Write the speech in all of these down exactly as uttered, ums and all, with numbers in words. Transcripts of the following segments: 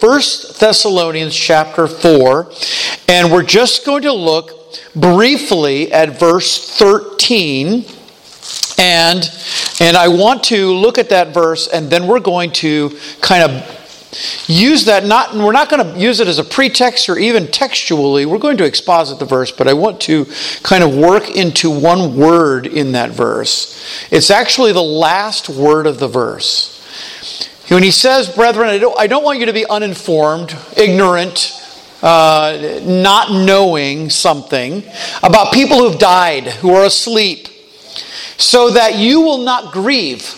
First Thessalonians chapter four, and we're just going to look briefly at verse thirteen. And, and I want to look at that verse, and then we're going to kind of use that, not, we're not going to use it as a pretext or even textually. We're going to exposit the verse, but I want to kind of work into one word in that verse. It's actually the last word of the verse. When he says, brethren, I don't, I don't want you to be uninformed, ignorant, uh, not knowing something about people who've died, who are asleep, so that you will not grieve.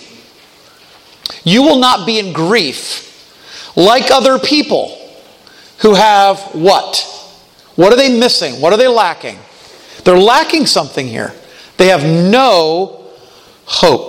You will not be in grief like other people who have what? What are they missing? What are they lacking? They're lacking something here. They have no hope.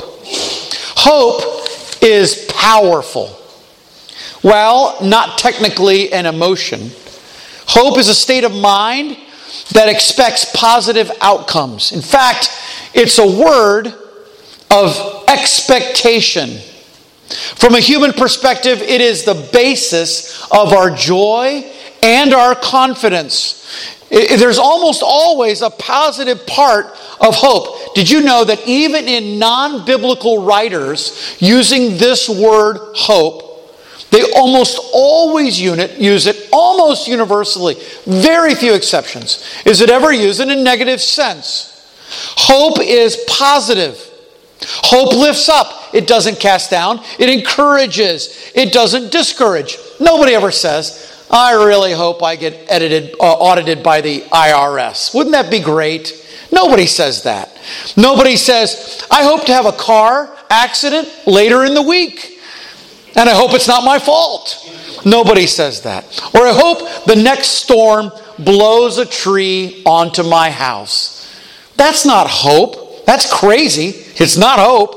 Hope is powerful. Well, not technically an emotion. Hope is a state of mind that expects positive outcomes. In fact, it's a word of expectation. From a human perspective, it is the basis of our joy and our confidence. There's almost always a positive part of hope. Did you know that even in non-biblical writers using this word hope, they almost always use it almost universally. Very few exceptions. Is it ever used in a negative sense? Hope is positive. Hope lifts up. It doesn't cast down. It encourages. It doesn't discourage. Nobody ever says, I really hope I get edited, uh, audited by the I R S. Wouldn't that be great? Nobody says that. Nobody says, I hope to have a car accident later in the week, and I hope it's not my fault. Nobody says that. Or I hope the next storm blows a tree onto my house. That's not hope. That's crazy. It's not hope.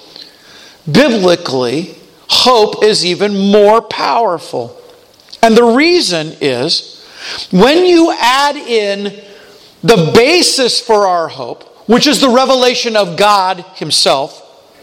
Biblically, hope is even more powerful. And the reason is, when you add in the basis for our hope, which is the revelation of God Himself,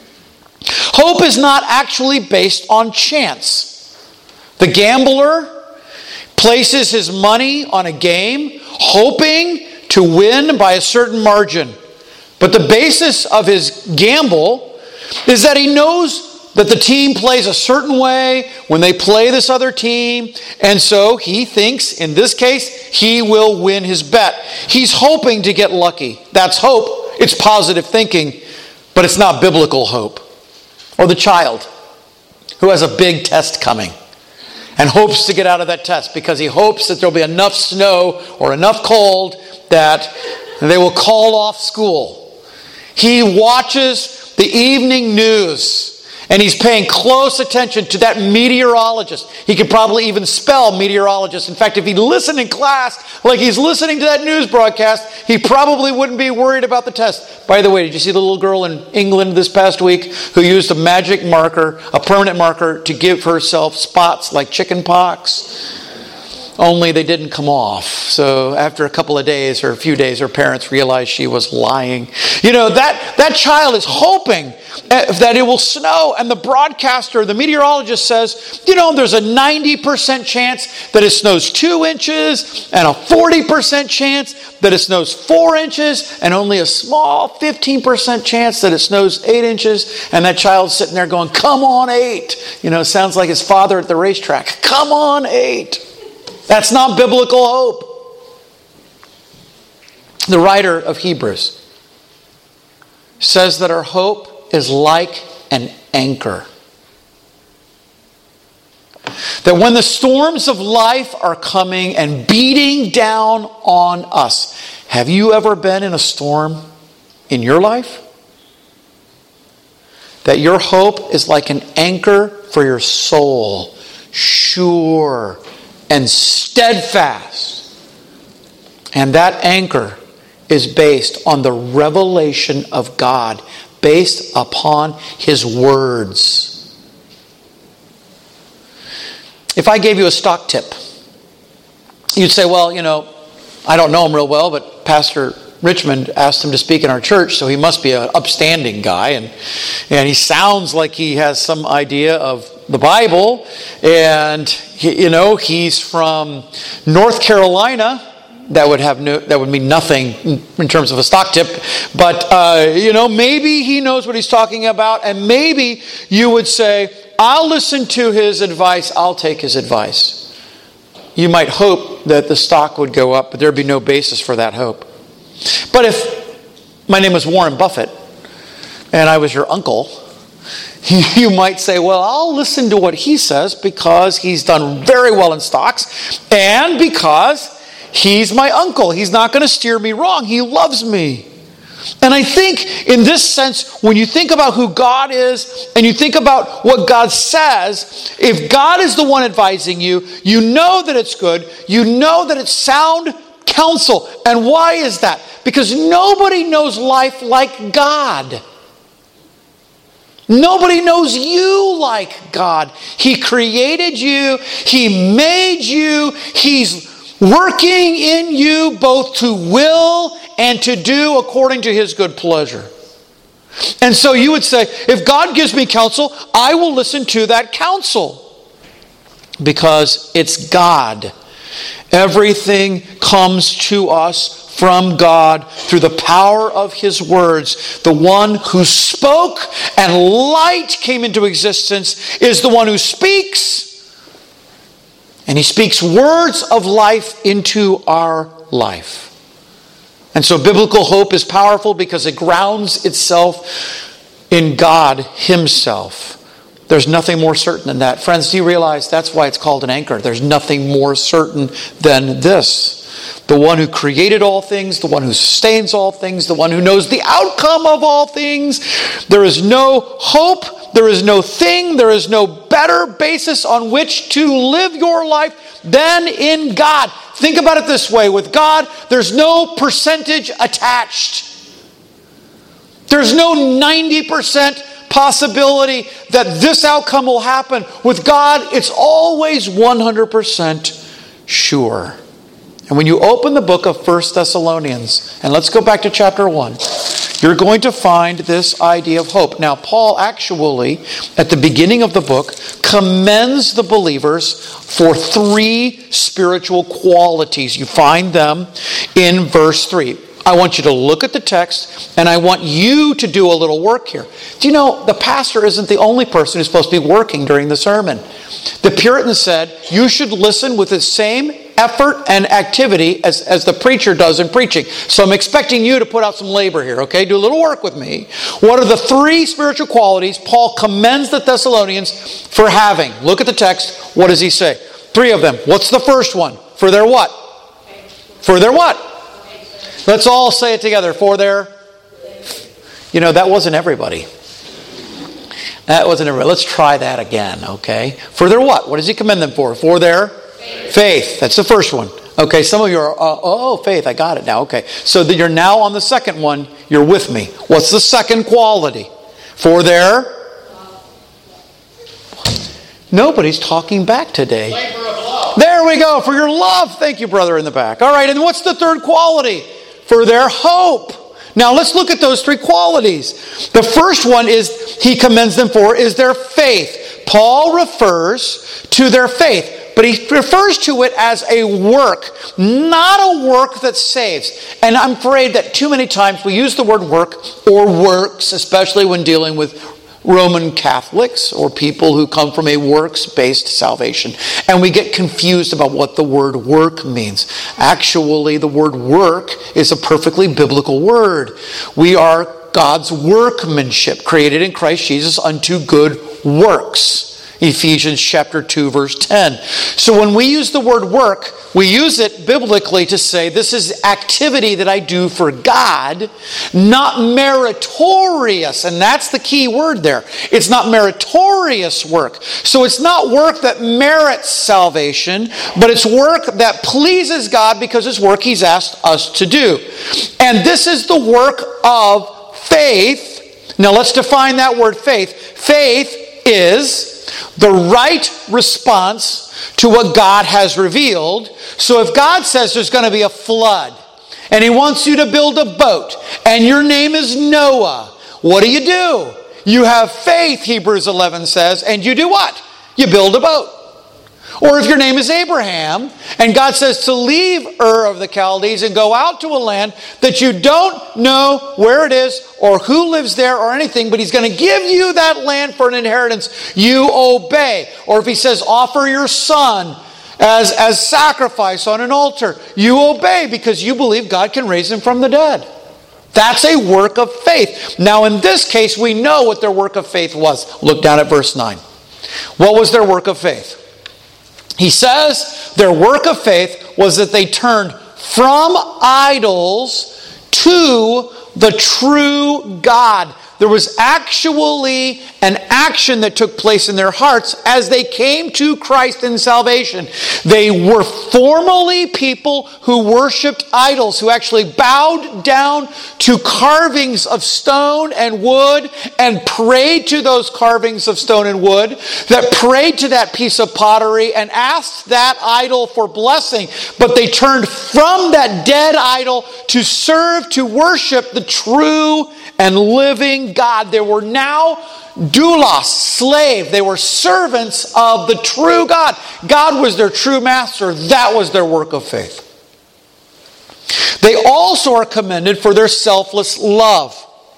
hope is not actually based on chance. The gambler places his money on a game, hoping to win by a certain margin. But the basis of his gamble is that he knows that the team plays a certain way when they play this other team, and so he thinks, in this case, he will win his bet. He's hoping to get lucky. That's hope. It's positive thinking, but it's not biblical hope. Or the child who has a big test coming and hopes to get out of that test because he hopes that there'll be enough snow or enough cold that they will call off school. He watches the evening news and he's paying close attention to that meteorologist. He could probably even spell meteorologist. In fact, if he listened in class like he's listening to that news broadcast, he probably wouldn't be worried about the test. By the way, did you see the little girl in England this past week who used a magic marker, a permanent marker, to give herself spots like chicken pox? Only they didn't come off. So after a couple of days or a few days, her parents realized she was lying. You know, that, that child is hoping that it will snow. And the broadcaster, the meteorologist says, you know, there's a ninety percent chance that it snows two inches and a forty percent chance that it snows four inches and only a small fifteen percent chance that it snows eight inches. And that child's sitting there going, come on, eight. You know, sounds like his father at the racetrack. Come on, eight. That's not biblical hope. The writer of Hebrews says that our hope is like an anchor. That when the storms of life are coming and beating down on us, have you ever been in a storm in your life? That your hope is like an anchor for your soul, sure and steadfast. And that anchor is based on the revelation of God, based upon His words. If I gave you a stock tip, you'd say, well, you know, I don't know him real well, but Pastor Richmond asked him to speak in our church, so he must be an upstanding guy, and and he sounds like he has some idea of the Bible, and he, you know he's from North Carolina. That would have no, that would mean nothing in terms of a stock tip, but uh, you know maybe he knows what he's talking about, and maybe you would say, "I'll listen to his advice. I'll take his advice." You might hope that the stock would go up, but there'd be no basis for that hope. But if my name was Warren Buffett and I was your uncle, you might say, well, I'll listen to what he says because he's done very well in stocks and because he's my uncle. He's not going to steer me wrong. He loves me. And I think in this sense, when you think about who God is and you think about what God says, if God is the one advising you, you know that it's good. You know that it's sound counsel. And why is that? Because nobody knows life like God. Nobody knows you like God. He created you. He made you. He's working in you both to will and to do according to His good pleasure. And so you would say, if God gives me counsel, I will listen to that counsel. Because it's God. Everything comes to us from God through the power of His words. The one who spoke and light came into existence is the one who speaks. And He speaks words of life into our life. And so biblical hope is powerful because it grounds itself in God Himself. There's nothing more certain than that. Friends, do you realize that's why it's called an anchor? There's nothing more certain than this. The one who created all things, the one who sustains all things, the one who knows the outcome of all things. There is no hope, there is no thing, there is no better basis on which to live your life than in God. Think about it this way. With God, there's no percentage attached. There's no ninety percent possibility that this outcome will happen. With God, it's always one hundred percent sure. And when you open the book of First Thessalonians, and let's go back to chapter one, you're going to find this idea of hope. Now, Paul actually, at the beginning of the book, commends the believers for three spiritual qualities. You find them in verse three. I want you to look at the text, and I want you to do a little work here. Do you know, the pastor isn't the only person who's supposed to be working during the sermon. The Puritans said, you should listen with the same effort and activity as, as the preacher does in preaching. So I'm expecting you to put out some labor here, okay? Do a little work with me. What are the three spiritual qualities Paul commends the Thessalonians for having? Look at the text. What does he say? Three of them. What's the first one? For their what? For their what? Let's all say it together. For their... You know, that wasn't everybody. That wasn't everybody. Let's try that again, okay? For their what? What does he commend them for? For their faith. Faith. That's the first one. Okay, some of you are, uh, oh, faith, I got it now. Okay, so that you're now on the second one. You're with me. What's the second quality? For their... Nobody's talking back today. Labor of love. There we go. For your love. Thank you, brother in the back. All right, and what's the third quality? For their hope. Now let's look at those three qualities. The first one is he commends them for is their faith. Paul refers to their faith, but he refers to it as a work, not a work that saves. And I'm afraid that too many times we use the word work or works, especially when dealing with Roman Catholics or people who come from a works-based salvation. And we get confused about what the word work means. Actually, the word work is a perfectly biblical word. We are God's workmanship, created in Christ Jesus unto good works. Ephesians chapter two, verse ten. So when we use the word work, we use it biblically to say this is activity that I do for God, not meritorious. And that's the key word there. It's not meritorious work. So it's not work that merits salvation, but it's work that pleases God because it's work He's asked us to do. And this is the work of faith. Now let's define that word faith. Faith is the right response to what God has revealed. So if God says there's going to be a flood, and he wants you to build a boat, and your name is Noah, what do you do? You have faith, Hebrews eleven says, and you do what? You build a boat. Or if your name is Abraham, and God says to leave Ur of the Chaldees and go out to a land that you don't know where it is or who lives there or anything, but he's going to give you that land for an inheritance, you obey. Or if he says offer your son as, as sacrifice on an altar, you obey because you believe God can raise him from the dead. That's a work of faith. Now in this case, we know what their work of faith was. Look down at verse nine. What was their work of faith? He says their work of faith was that they turned from idols to the true God. There was actually an action that took place in their hearts as they came to Christ in salvation. They were formerly people who worshipped idols, who actually bowed down to carvings of stone and wood and prayed to those carvings of stone and wood, that prayed to that piece of pottery and asked that idol for blessing. But they turned from that dead idol to serve, to worship the true and living God. They were now doulos, slave. They were servants of the true God. God was their true master. That was their work of faith. They also are commended for their selfless love.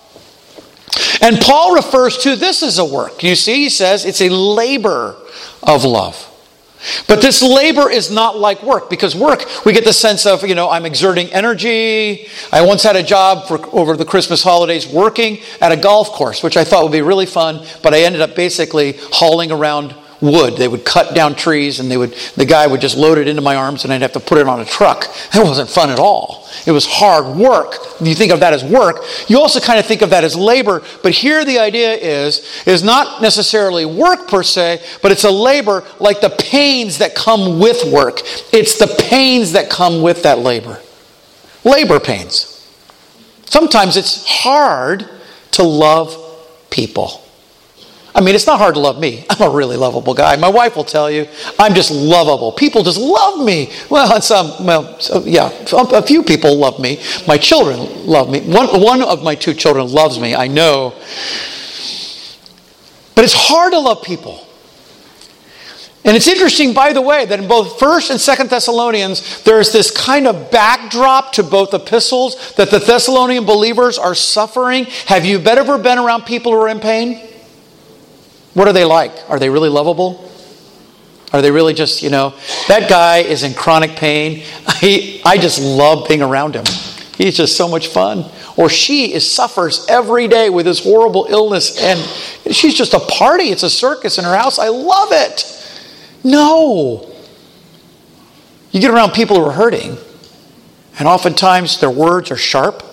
And Paul refers to this as a work. You see, he says it's a labor of love. But this labor is not like work, because work, we get the sense of, you know, I'm exerting energy. I once had a job for over the Christmas holidays working at a golf course, which I thought would be really fun, but I ended up basically hauling around wood. They would cut down trees, and they would the guy would just load it into my arms, and I'd have to put it on a truck. It wasn't fun at all. It was hard work. You think of that as work. You also kind of think of that as labor. But here the idea is, is not necessarily work per se, but it's a labor like the pains that come with work. It's the pains that come with that labor. Labor pains. Sometimes it's hard to love people. I mean, it's not hard to love me. I'm a really lovable guy. My wife will tell you, I'm just lovable. People just love me. Well, some, well, so, yeah, a few people love me. My children love me. One, one of my two children loves me, I know. But it's hard to love people. And it's interesting, by the way, that in both First and Second Thessalonians, there's this kind of backdrop to both epistles that the Thessalonian believers are suffering. Have you ever been around people who are in pain? What are they like? Are they really lovable? Are they really just, you know, that guy is in chronic pain. I, I just love being around him. He's just so much fun. Or she is suffers every day with this horrible illness, and she's just a party. It's a circus in her house. I love it. No. You get around people who are hurting, and oftentimes their words are sharp.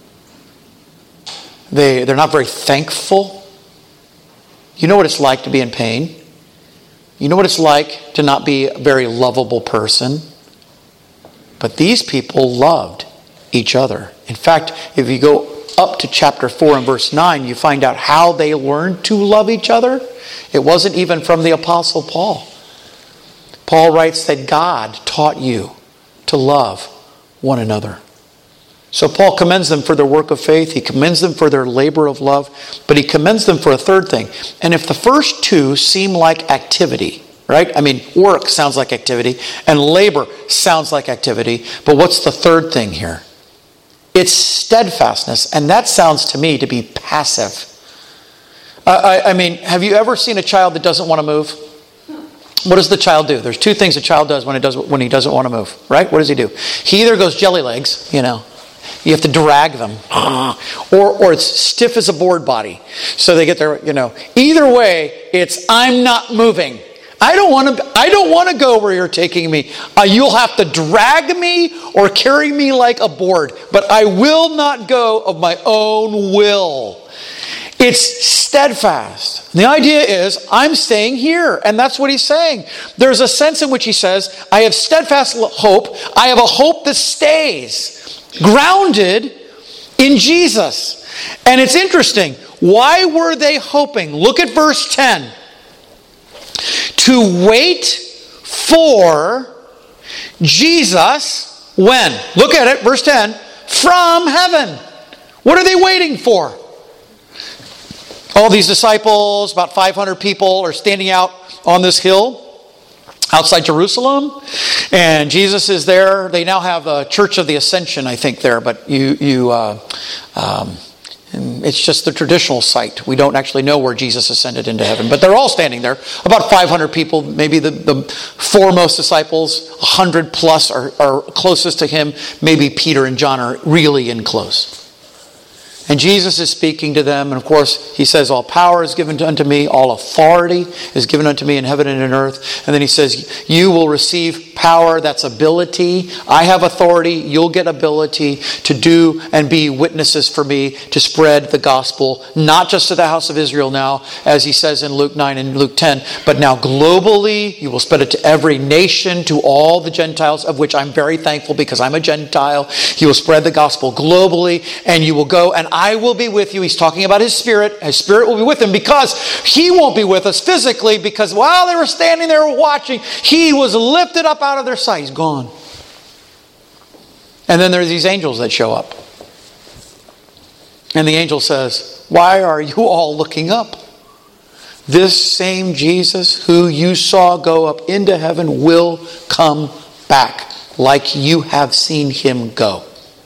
They, they're not very thankful. You know what it's like to be in pain. You know what it's like to not be a very lovable person. But these people loved each other. In fact, if you go up to chapter four and verse nine, you find out how they learned to love each other. It wasn't even from the Apostle Paul. Paul writes that God taught you to love one another. So Paul commends them for their work of faith. He commends them for their labor of love. But he commends them for a third thing. And if the first two seem like activity, right? I mean, work sounds like activity, and labor sounds like activity. But what's the third thing here? It's steadfastness. And that sounds to me to be passive. Uh, I, I mean, have you ever seen a child that doesn't want to move? What does the child do? There's two things a child does when, it does when he doesn't want to move, right? What does he do? He either goes jelly legs, you know. You have to drag them. Or, or it's stiff as a board body. So they get their, you know. Either way, it's I'm not moving. I don't want to I don't want to go where you're taking me. Uh, you'll have to drag me or carry me like a board. But I will not go of my own will. It's steadfast. The idea is, I'm staying here. And that's what he's saying. There's a sense in which he says, I have steadfast hope. I have a hope that stays. Grounded in Jesus. And it's interesting. Why were they hoping? Look at verse ten. To wait for Jesus when? Look at it, verse ten. from heaven. What are they waiting for? All these disciples, about five hundred people, are standing out on this hill outside Jerusalem, and Jesus is there. They now have a Church of the Ascension, I think, there, but you, you, uh, um, it's just the traditional site. We don't actually know where Jesus ascended into heaven, but they're all standing there. About five hundred people, maybe the, the foremost disciples, one hundred plus are, are closest to him. Maybe Peter and John are really in close. And Jesus is speaking to them, and of course he says, all power is given unto me, all authority is given unto me in heaven and in earth. And then he says, you will receive power, that's ability. I have authority, you'll get ability to do and be witnesses for me, to spread the gospel, not just to the house of Israel now, as he says in Luke nine and Luke ten, but now globally, you will spread it to every nation, to all the Gentiles, of which I'm very thankful because I'm a Gentile. You will spread the gospel globally, and you will go, and I will be with you. He's talking about his Spirit. His Spirit will be with him because he won't be with us physically, because while they were standing there watching, he was lifted up out of their sight. He's gone. And then there's these angels that show up. And the angel says, why are you all looking up? This same Jesus who you saw go up into heaven will come back like you have seen him go.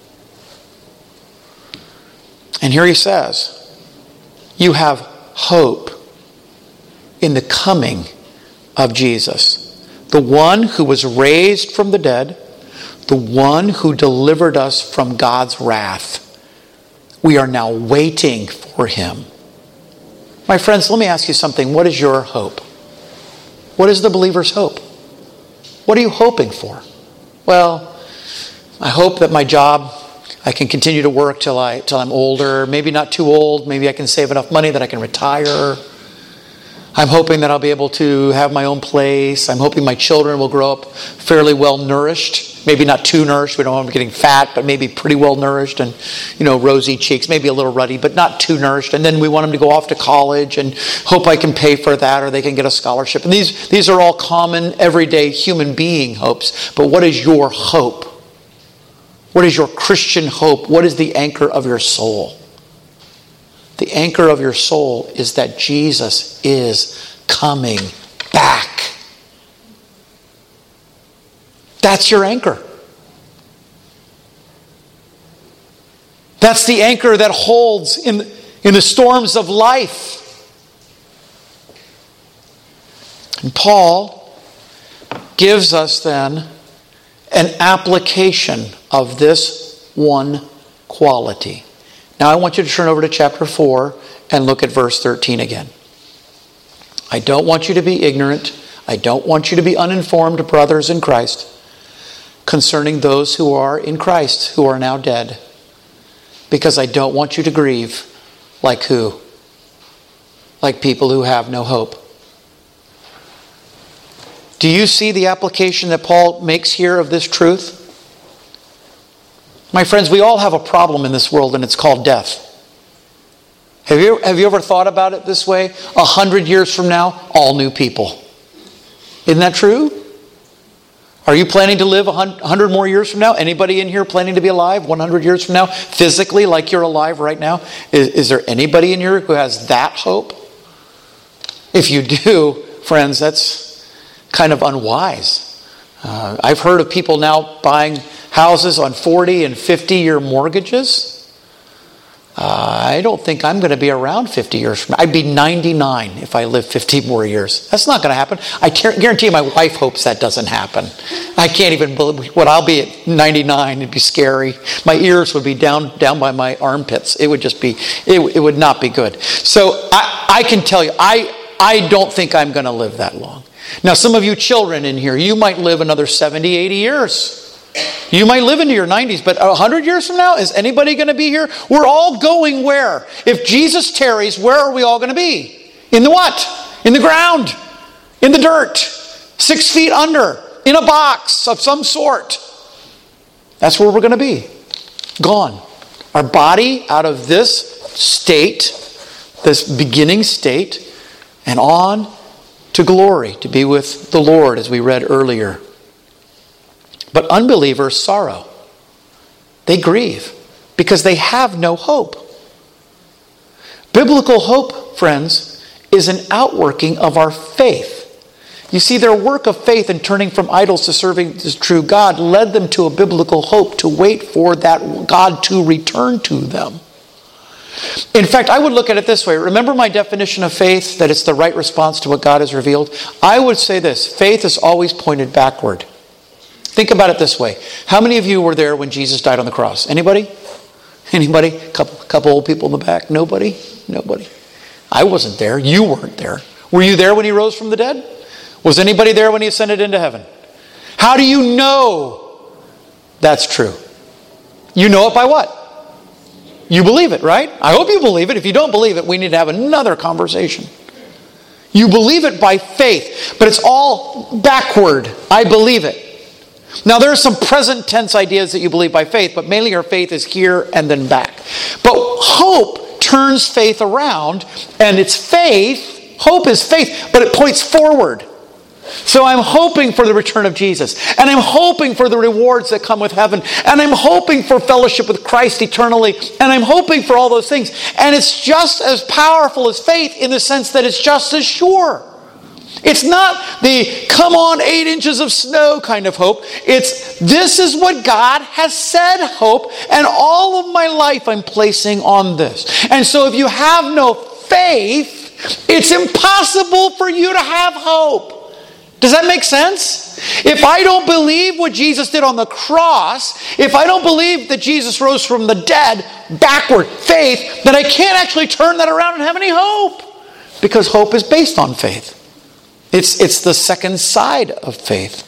And here he says, you have hope in the coming of Jesus, the one who was raised from the dead, the one who delivered us from God's wrath. We are now waiting for him. My friends, let me ask you something. What is your hope? What is the believer's hope? What are you hoping for? Well, I hope that my job, I can continue to work till I till I'm older, maybe not too old, maybe I can save enough money that I can retire. I'm hoping that I'll be able to have my own place. I'm hoping my children will grow up fairly well nourished, maybe not too nourished. We don't want them getting fat, but maybe pretty well nourished and, you know, rosy cheeks, maybe a little ruddy, but not too nourished. And then we want them to go off to college and hope I can pay for that or they can get a scholarship. And these, these are all common, everyday human being hopes. But what is your hope? What is your Christian hope? What is the anchor of your soul? The anchor of your soul is that Jesus is coming back. That's your anchor. That's the anchor that holds in, in the storms of life. And Paul gives us then an application of this one quality. Now I want you to turn over to chapter four and look at verse thirteen again. I don't want you to be ignorant. I don't want you to be uninformed, brothers in Christ, concerning those who are in Christ, who are now dead. Because I don't want you to grieve like who? Like people who have no hope. Do you see the application that Paul makes here of this truth? My friends, we all have a problem in this world, and it's called death. Have you, have you ever thought about it this way? A hundred years from now, all new people. Isn't that true? Are you planning to live a hundred more years from now? Anybody in here planning to be alive one hundred years from now? Physically, like you're alive right now? Is, is there anybody in here who has that hope? If you do, friends, that's kind of unwise. Uh, I've heard of people now buying houses on forty and fifty year mortgages. Uh, I don't think I'm going to be around fifty years from now. I'd be ninety-nine if I live fifty more years. That's not going to happen. I guarantee you my wife hopes that doesn't happen. I can't even believe what I'll be at ninety-nine. It'd be scary. My ears would be down down by my armpits. It would just be, it, it would not be good. So I, I can tell you, I, I don't think I'm going to live that long. Now, some of you children in here, you might live another seventy, eighty years. You might live into your nineties, but one hundred years from now, is anybody going to be here? We're all going where? If Jesus tarries, where are we all going to be? In the what? In the ground. In the dirt. Six feet under. In a box of some sort. That's where we're going to be. Gone. Our body out of this state, this beginning state, and on to glory, to be with the Lord, as we read earlier. But unbelievers sorrow. They grieve. because they have no hope. Biblical hope, friends, is an outworking of our faith. You see, their work of faith in turning from idols to serving the true God led them to a biblical hope to wait for that God to return to them. In fact, I would look at it this way. Remember my definition of faith, that it's the right response to what God has revealed? I would say this: faith is always pointed backward. Think about it this way. How many of you were there when Jesus died on the cross? Anybody? Anybody? Couple, couple old people in the back? Nobody? Nobody. I wasn't there. You weren't there. Were you there when he rose from the dead? Was anybody there when he ascended into heaven? How do you know that's true? You know it by what? You believe it, right? I hope you believe it. If you don't believe it, we need to have another conversation. You believe it by faith, but it's all backward. I believe it. Now, there are some present tense ideas that you believe by faith, but mainly your faith is here and then back. But hope turns faith around, and it's faith. Hope is faith, but it points forward. So I'm hoping for the return of Jesus, and I'm hoping for the rewards that come with heaven, and I'm hoping for fellowship with Christ eternally, and I'm hoping for all those things. And it's just as powerful as faith in the sense that it's just as sure. It's not the come on eight inches of snow kind of hope. It's this is what God has said hope, and all of my life I'm placing on this. And so if you have no faith, it's impossible for you to have hope. Does that make sense? If I don't believe what Jesus did on the cross, if I don't believe that Jesus rose from the dead, backward faith, then I can't actually turn that around and have any hope. Because hope is based on faith. It's, it's the second side of faith.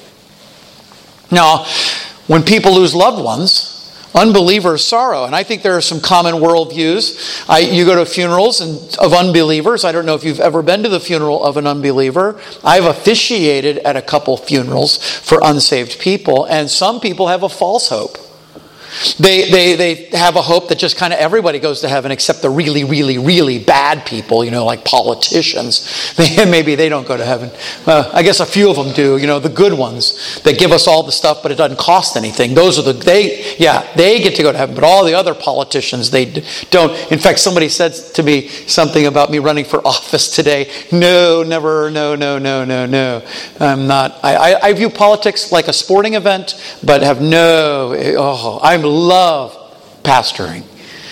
Now, when people lose loved ones, unbelievers sorrow. And I think there are some common worldviews. I, you go to funerals and, of unbelievers. I don't know if you've ever been to the funeral of an unbeliever. I've officiated at a couple funerals for unsaved people. And some people have a false hope. They, they, they have a hope that just kind of everybody goes to heaven except the really, really, really bad people, you know, like politicians. They, maybe they don't go to heaven. Uh, I guess a few of them do, you know, the good ones that give us all the stuff, but it doesn't cost anything. Those are the, they, yeah, they get to go to heaven, but all the other politicians, they don't. In fact, somebody said to me something about me running for office today. No, never, no, no, no, no, no. I'm not. I, I, I view politics like a sporting event, but have no, oh, I'm love pastoring.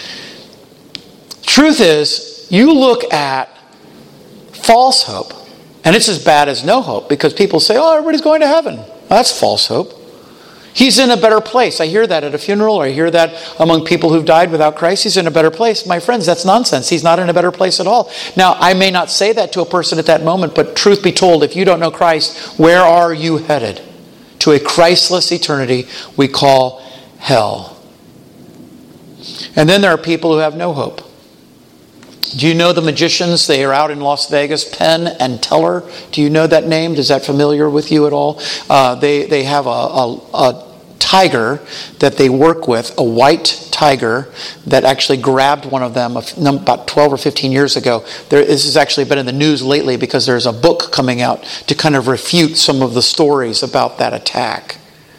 Truth is, you look at false hope, and it's as bad as no hope, because people say, oh, everybody's going to heaven. Well, that's false hope. He's in a better place. I hear that at a funeral, or I hear that among people who've died without Christ. He's in a better place. My friends, that's nonsense. He's not in a better place at all. Now, I may not say that to a person at that moment, but truth be told, if you don't know Christ, where are you headed? To a Christless eternity we call hell. And then there are people who have no hope. Do you know the magicians? They are out in Las Vegas, Penn and Teller. Do you know that name? Is that familiar with you at all? Uh, they, they have a, a, a tiger that they work with, a white tiger that actually grabbed one of them about twelve or fifteen years ago. There, this has actually been in the news lately because there's a book coming out to kind of refute some of the stories about that attack.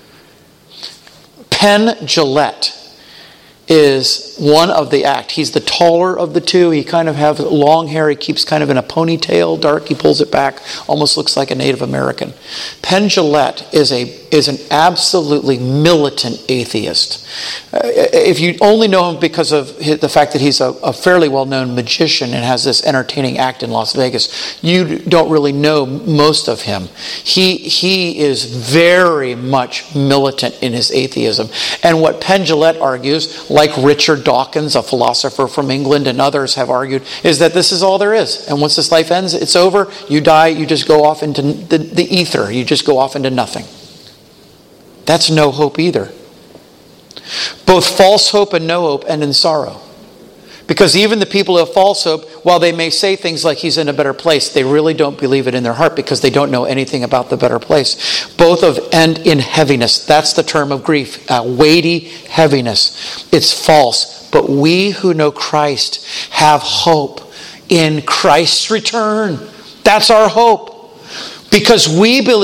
Penn Jillette is one of the act. He's the taller of the two. He kind of has long hair. He keeps kind of in a ponytail, dark. He pulls it back. Almost looks like a Native American. Penn Jillette is a is an absolutely militant atheist. Uh, if you only know him because of his, the fact that he's a, a fairly well-known magician and has this entertaining act in Las Vegas, you don't really know most of him. He he is very much militant in his atheism. And what Penn Jillette argues, like Richard Dawkins, a philosopher from England, and others have argued, is that this is all there is. And once this life ends, it's over. You die, you just go off into the, the ether. You just go off into nothing. That's no hope either. Both false hope and no hope end in sorrow. Because even the people who have false hope, while they may say things like he's in a better place, they really don't believe it in their heart because they don't know anything about the better place. Both of end in heaviness. That's the term of grief. Uh, weighty heaviness. It's false. But we who know Christ have hope in Christ's return. That's our hope. Because we believe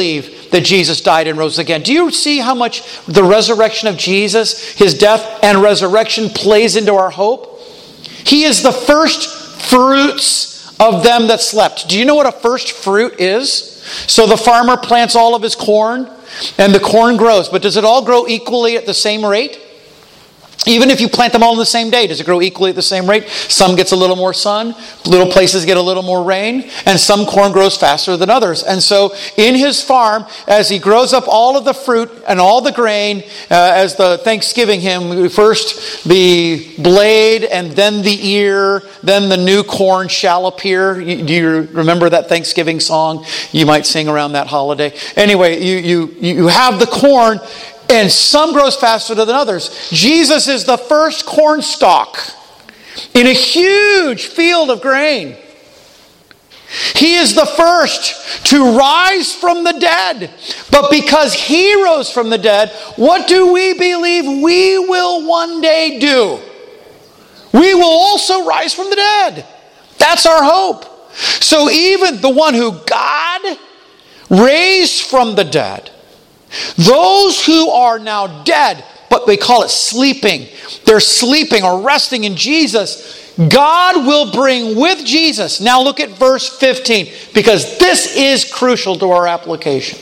that Jesus died and rose again. Do you see how much the resurrection of Jesus, his death and resurrection, plays into our hope? He is the first fruits of them that slept. Do you know what a first fruit is? So the farmer plants all of his corn, and the corn grows. But does it all grow equally at the same rate? Even if you plant them all on the same day, does it grow equally at the same rate? Some gets a little more sun, little places get a little more rain, and some corn grows faster than others. And so in his farm, as he grows up all of the fruit and all the grain, uh, as the Thanksgiving hymn, first the blade and then the ear, then the new corn shall appear. You, do you remember that Thanksgiving song you might sing around that holiday? Anyway, you, you, you have the corn, and some grows faster than others. Jesus is the first corn stalk in a huge field of grain. He is the first to rise from the dead. But because he rose from the dead, what do we believe we will one day do? We will also rise from the dead. That's our hope. So even the one who God raised from the dead, those who are now dead, but they call it sleeping, they're sleeping or resting in Jesus, God will bring with Jesus. Now look at verse fifteen, because this is crucial to our application.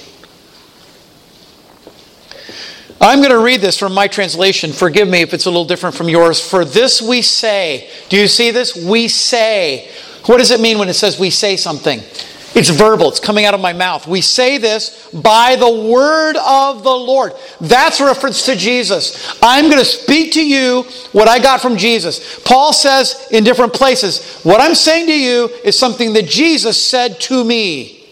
I'm going to read this from my translation. Forgive me if it's a little different from yours. For this we say. Do you see this? We say. What does it mean when it says we say something? It's verbal. It's coming out of my mouth. We say this by the word of the Lord. That's a reference to Jesus. I'm going to speak to you what I got from Jesus. Paul says in different places, what I'm saying to you is something that Jesus said to me.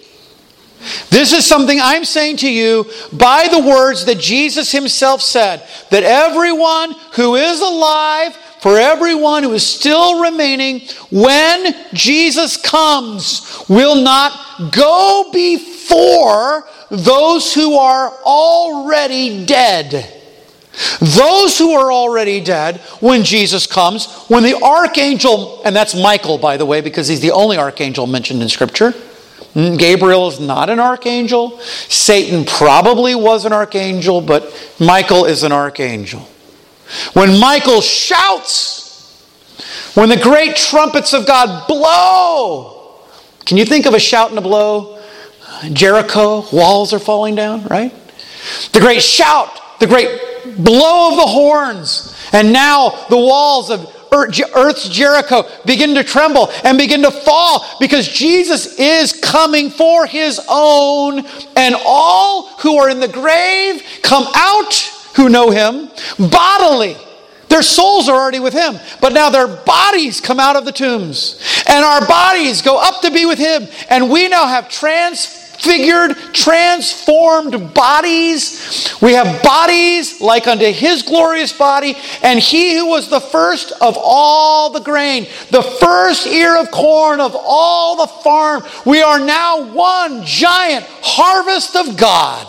This is something I'm saying to you by the words that Jesus himself said, that everyone who is alive, for everyone who is still remaining, when Jesus comes, will not go before those who are already dead. Those who are already dead, when Jesus comes, when the archangel, and that's Michael, by the way, because he's the only archangel mentioned in Scripture. Gabriel is not an archangel. Satan probably was an archangel, but Michael is an archangel. When Michael shouts, when the great trumpets of God blow, can you think of a shout and a blow? Jericho, walls are falling down, right? The great shout, the great blow of the horns, and now the walls of Earth's Jericho begin to tremble and begin to fall because Jesus is coming for his own, and all who are in the grave come out who know him bodily. Their souls are already with him, but now their bodies come out of the tombs, and our bodies go up to be with him, and we now have transfigured, transformed bodies. We have bodies like unto his glorious body, and he who was the first of all the grain, the first ear of corn of all the farm, we are now one giant harvest of God.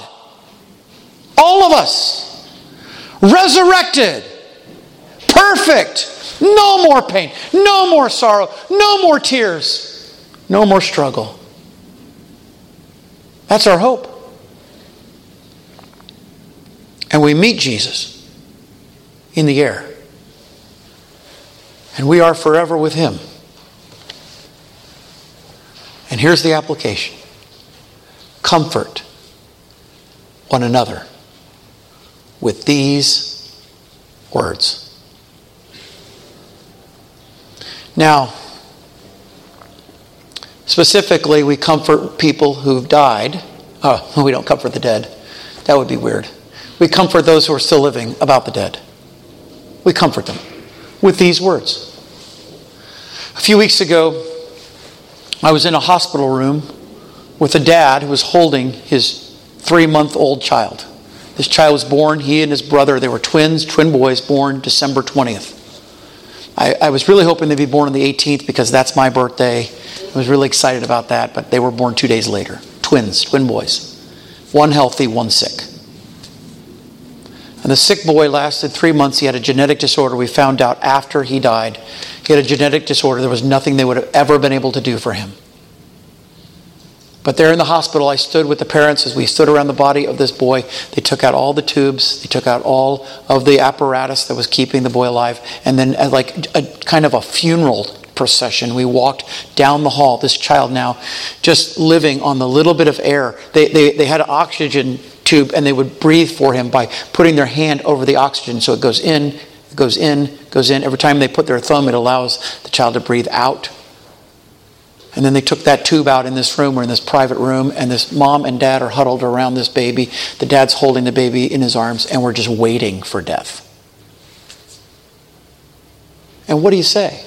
All of us. Resurrected, perfect, no more pain, no more sorrow, no more tears, no more struggle. That's our hope. And we meet Jesus in the air. And we are forever with him. And here's the application. Comfort one another with these words. Now, specifically, we comfort people who've died. Oh, we don't comfort the dead. That would be weird. We comfort those who are still living about the dead. We comfort them with these words. A few weeks ago, I was in a hospital room with a dad who was holding his three-month-old child. This child was born, he and his brother, they were twins, twin boys, born December twentieth. I, I was really hoping they'd be born on the eighteenth because that's my birthday. I was really excited about that, but they were born two days later. Twins, twin boys. One healthy, one sick. And the sick boy lasted three months. He had a genetic disorder. We found out after he died. He had a genetic disorder. There was nothing they would have ever been able to do for him. But there in the hospital, I stood with the parents as we stood around the body of this boy. They took out all the tubes. They took out all of the apparatus that was keeping the boy alive. And then as like a kind of a funeral procession, we walked down the hall. This child now just living on the little bit of air. They, they, they had an oxygen tube, and they would breathe for him by putting their hand over the oxygen. So it goes in, it goes in, goes in. Every time they put their thumb, it allows the child to breathe out. And then they took that tube out in this room. We're in this private room, and this mom and dad are huddled around this baby. The dad's holding the baby in his arms, and we're just waiting for death. And what do you say?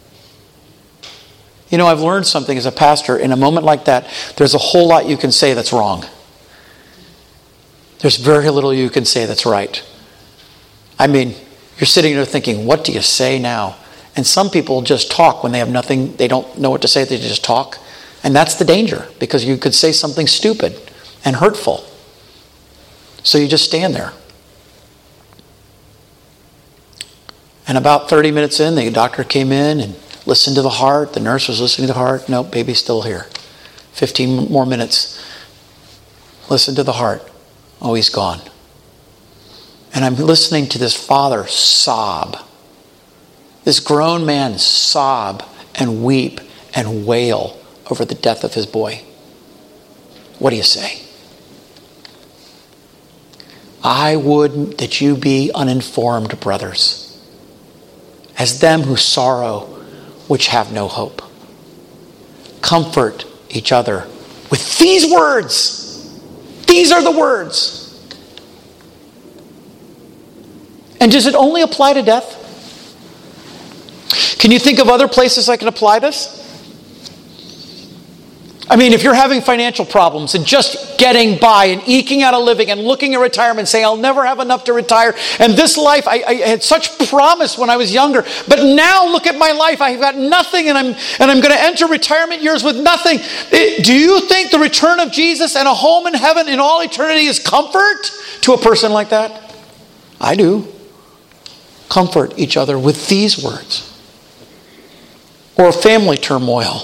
You know, I've learned something as a pastor. In a moment like that, there's a whole lot you can say that's wrong. There's very little you can say that's right. I mean, you're sitting there thinking, what do you say now? And some people just talk when they have nothing, they don't know what to say, they just talk. And that's the danger, because you could say something stupid and hurtful. So you just stand there. And about thirty minutes in, the doctor came in and listened to the heart. The nurse was listening to the heart. Nope, baby's still here. fifteen more minutes. Listen to the heart. Oh, he's gone. And I'm listening to this father sob. This grown man sob and weep and wail over the death of his boy. What do you say? I would that you be uninformed, brothers, as them who sorrow, which have no hope. Comfort each other with these words. These are the words. And does it only apply to death? Can you think of other places I can apply this? I mean, if you're having financial problems and just getting by and eking out a living and looking at retirement saying, I'll never have enough to retire. And this life, I, I had such promise when I was younger. But now look at my life. I've got nothing, and I'm and I'm going to enter retirement years with nothing. It, do you think the return of Jesus and a home in heaven in all eternity is comfort to a person like that? I do. Comfort each other with these words. Or family turmoil.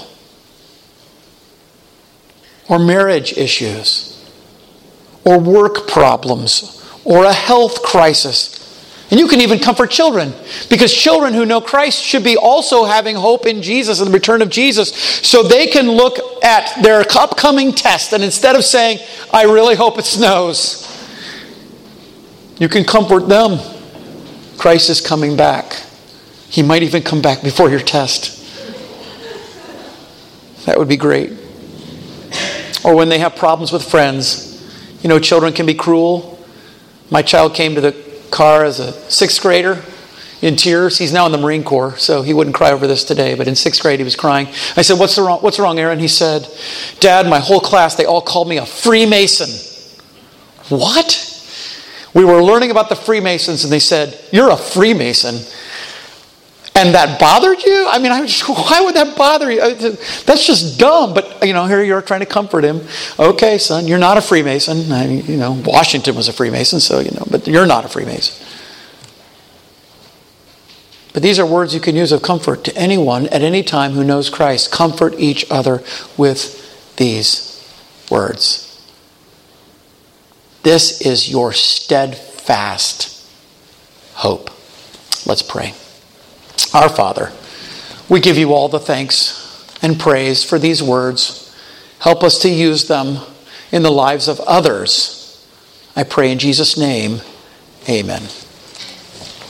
Or marriage issues. Or work problems. Or a health crisis. And you can even comfort children. Because children who know Christ should be also having hope in Jesus and the return of Jesus. So they can look at their upcoming test, and instead of saying, I really hope it snows, you can comfort them. Christ is coming back. He might even come back before your test. That would be great. Or when they have problems with friends. You know, children can be cruel. My child came to the car as a sixth grader in tears. He's now in the Marine Corps, so he wouldn't cry over this today. But in sixth grade, he was crying. I said, what's the wrong, what's wrong, Aaron? He said, Dad, my whole class, they all called me a Freemason. What? We were learning about the Freemasons, and they said, you're a Freemason. And that bothered you? I mean, I was just, why would that bother you? That's just dumb. But, you know, here you're trying to comfort him. Okay, son, you're not a Freemason. I mean, you know, Washington was a Freemason, so, you know, but you're not a Freemason. But these are words you can use of comfort to anyone at any time who knows Christ. Comfort each other with these words. This is your steadfast hope. Let's pray. Our Father, we give you all the thanks and praise for these words. Help us to use them in the lives of others. I pray in Jesus' name, amen.